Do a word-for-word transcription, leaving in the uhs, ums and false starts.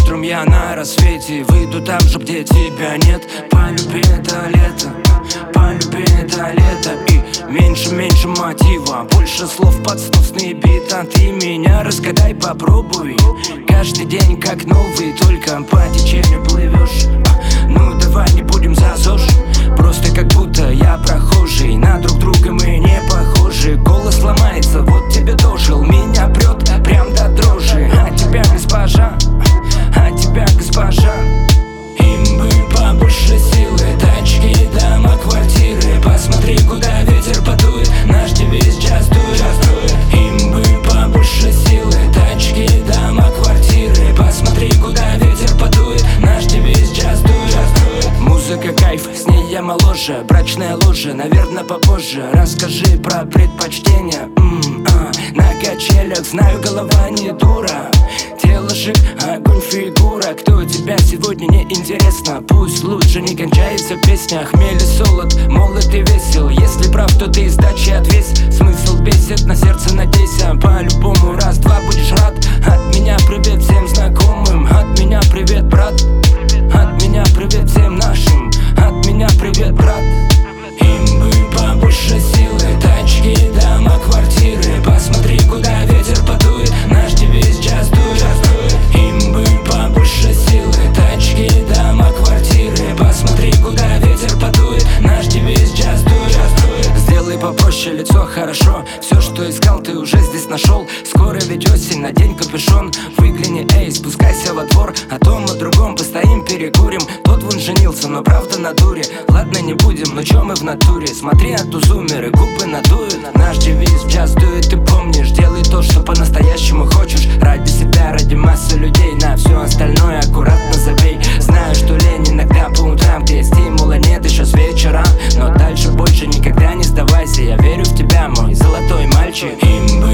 утром я на рассвете выйду там же, где тебя нет. Полюби это лето, полюби это лето. И меньше-меньше мотива, больше слов под сносный бит. А ты меня разгадай, попробуй. Каждый день как новый, только по течению плывешь. Ну давай не будем за ЗОЖ, просто как будто я прохожий. На друг друга мы не похожи. Голос ломается, вот тебе дожил. Меня прет прям до дрожи. А тебя, госпожа, а тебя, госпожа. Им бы побольше силы, тачки, дома, квартиры. Посмотри, куда ветер подует, наш девиз just do it. Им бы побольше силы, тачки, дома, квартиры. Посмотри, куда ветер подует, наш девиз just do it. Музыка кайф, с ней я моложе. Брачная ложа, наверное, попозже. Расскажи про предпочтения. М-м-а. На качелях, знаю, голова не дура. Тело шик, огонь, фигура. Кто тебя сегодня не интересно? Пусть лучше не кончается песня. Хмель и солод, молод и весел. Если прав, то ты сдачи отвесь. Смысл бесит, на сердце надейся. По-любому раз-два будешь рад. От меня привет всем знакомым. От меня привет, брат. От меня привет всем нашим. От меня привет, брат. Им бы побольше силы, тачки, дома, квартиры. Посмотри, куда ветер подует, наш девиз just do it. Им бы побольше силы, тачки, дома, квартиры. Посмотри, куда ветер подует, наш девиз just do it. Сделай попроще, лицо хорошо. Все, что искал, ты уже здесь нашел. Скоро ведь осень, надень капюшон. Выгляни, эй, спускайся во двор. О том, о другом постоим, перекурим. Тот вон женился, но правда на дуре. Ладно, не будем, но чё мы в натуре? Смотри, а то зумеры губы надуют. Наш девиз just do it, ты помнишь. Делай то, что по-настоящему хочешь. Ради себя, ради массы людей. На все остальное аккуратно забей. Знаю, что лень иногда по утрам, где стимула нет еще с вечера. Но дальше больше никогда не сдавайся. Я верю в тебя, мой золотой мальчик. Им бы